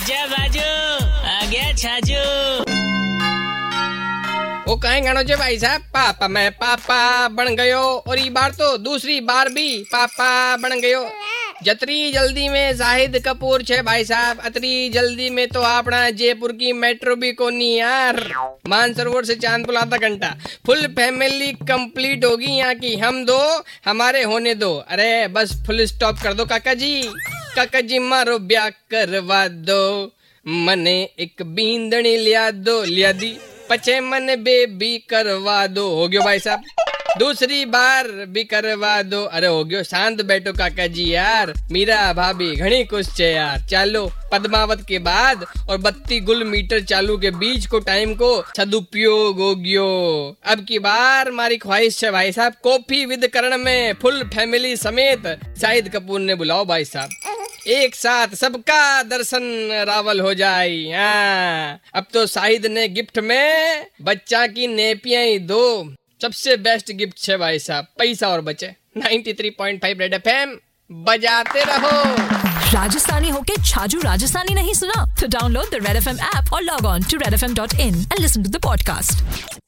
आजा बाजू, आ गया छाजू। वो कहें गानो जे भाई साहब, पापा मैं पापा बन गयो, और ये बार तो दूसरी बार भी पापा बन गयो। जतरी जल्दी में शाहिद कपूर छे भाई साहब, अतरी जल्दी में तो अपना जयपुर की मेट्रो भी कोनी यार। मानसरोवर से चांदपुर आधा घंटा, फुल फैमिली कंप्लीट होगी यहाँ की। हम दो हमारे होने दो, अरे बस फुल स्टॉप कर दो काका जी मारो ब्याह करवा दो, मने एक बींदनी लिया दी, पचे मन बेबी करवा दो। हो गयो भाई साहब, दूसरी बार भी करवा दो। अरे हो गयो, शांत बैठो काका जी यार। मीरा भाभी घनी खुश छे यार। चालो पद्मावत के बाद और 32 गुल मीटर चालू के बीच को टाइम को सदुपयोग हो गयो। अब की बार मारी ख्वाहिश है भाई साहब, कॉफी विद करण में फुल फैमिली समेत शाहिद कपूर ने बुलाओ भाई साहब, एक साथ सबका दर्शन रावल हो जाए। हाँ, अब तो शाहिद ने गिफ्ट में बच्चा की नेपियां ही दो, सबसे बेस्ट गिफ्ट है भाई साहब। पैसा और बचे। 93.5 रेड एफएम बजाते रहो। राजस्थानी होके छाजू राजस्थानी नहीं सुना तो download the Red FM app और log on to redfm.in and listen to the podcast.